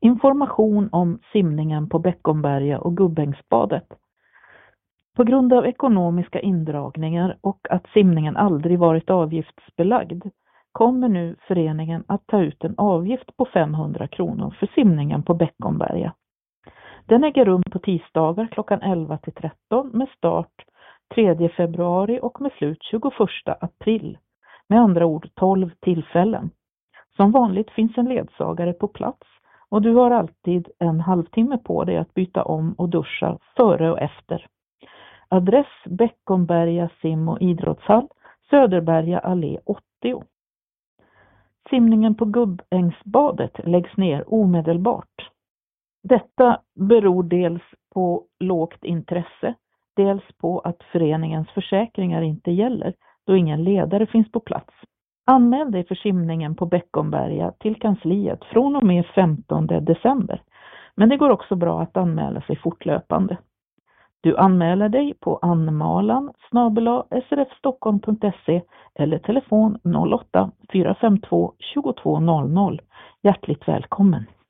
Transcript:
Information om simningen på Beckomberga och Gubbängsbadet. På grund av ekonomiska indragningar och att simningen aldrig varit avgiftsbelagd kommer nu föreningen att ta ut en avgift på 500 kronor för simningen på Beckomberga. Den äger rum på tisdagar klockan 11 till 13 med start 3 februari och med slut 21 april. Med andra ord 12 tillfällen. Som vanligt finns en ledsagare på plats och du har alltid en halvtimme på dig att byta om och duscha före och efter. Adress Beckomberga sim- och idrottshall, Söderberga allé 80. Simningen på Gubbängsbadet läggs ner omedelbart. Detta beror dels på lågt intresse, dels på att föreningens försäkringar inte gäller då ingen ledare finns på plats. Anmäl dig för simningen på Beckomberga till kansliet från och med 15 december. Men det går också bra att anmäla sig fortlöpande. Du anmäler dig på anmalan@srfstockholm.se eller telefon 08 452 2200. Hjärtligt välkommen!